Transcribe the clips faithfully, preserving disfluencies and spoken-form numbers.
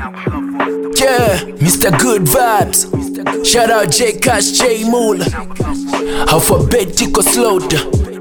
Yeah, Mister Good Vibes. Shout out J Cash, J Moolah. Alphabetical slaughter.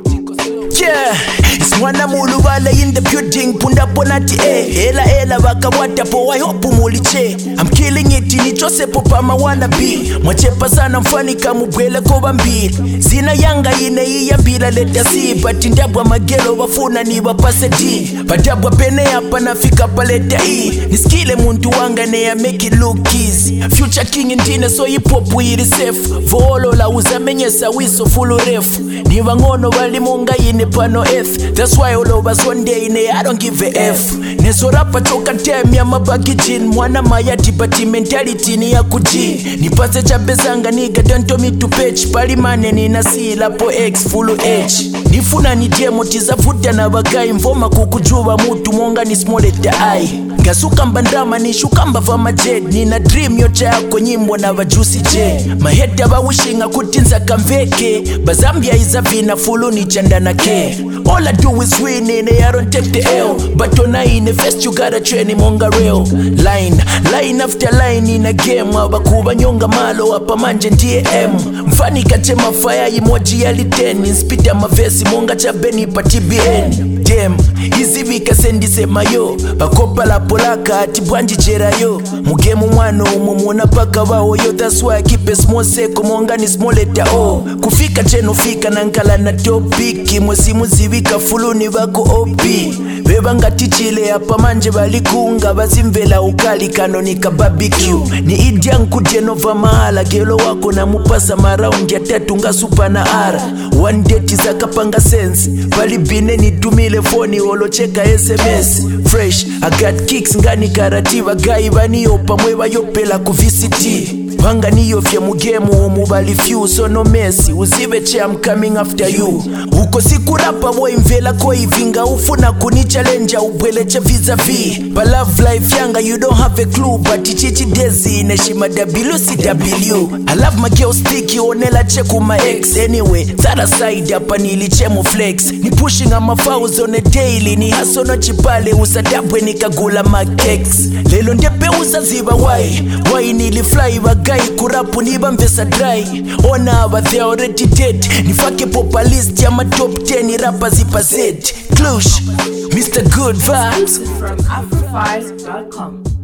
Yeah, it's Mwana Mulubala in the building. Punda ponati eh, ela ela wakawata po I hope muliche. I'm killing it in Joseph Pama wanna be. Mwachepa sana mfani kamubwele koba mbili. Zina yanga ine iya mbila leta si. But ndabwa magelo wafuna ni wapase di. Patabwa pene hapa nafika paleta i. Niskile muntu wanga ne ya make it look easy. Future king indine so hip hop we it safe. Volo la uzamenyesa wiso full ref. Ni wangono wali munga ine pano F. That's why all of us one day ne I don't give a F. Neso rapa choka time ya mabagi jin. Mwana mayati bati mentality ni ya kuji. Nipase chabezanga niga don't tell me to pitch. Palimane ni nasila po X full H. Nifuna ni demo tiza futa na bagai. Mfoma kukujuwa mutu monga ni small at I. Ngasuka mbandama ni shukamba vama jet. Nina dream yote yako nyimbo na vajusi J. Maheta ba wishinga kutinza kamveke. Bazambia izavina fulu ni chandana ke. All I do is win and I don't take the L. But on in the first you gotta train him on real. Line, line after line in a game. Wabakuba nyonga malo hapa manje D M. Mfani kachema fire emoji ya liteni. Spita mavesi monga chabeni pa T B N. Damn, hizi vika sendi sema yo. Bakopa la polaka ati bwanji chera yo. Mugemu mwano umumuna paka wao yo. That's why I keep a small seko monga ni small letter O. Kufika cheno fika nankala na topiki. Mwesi muzivika fuluni wako O P. Webanga tichile hapa manje balikunga. Bazimvela ukali kanonika barbecue. Ni idianku jenova mahala. Gelo wako na mupasa maraundi ya tatu nga super na ara. One date zaka panga sense. Bali bine ni tumile phone olo cheka S M S. Fresh, I got kicks ngani karativa. Gai bani opa mwewa yopela kuvisiti. Wanga niyo fye mugemu umubali few. So no messy, uzive che I'm coming after you. Uko siku rapa boy mvela koi vinga. Ufuna kuni challenge ubwele che vis-a-vis. Pa love life yanga you don't have a clue. But ichichi dezi ineshima W C W. I love my girl sticky onela cheku my ex. Anyway, that aside hapa nilichemo flex. Ni pushing on my fouls on a daily. Ni hasono chipale usadabwe nikagula my keks. Lelo ndepe usaziba why. Why nili fly wagai kurapu niba mvesa dry. Ona aba they already dead. Nifake popa list ya ma top ten rapa zipa Z. Clush, Mister Good Vibes from Afro five dot com.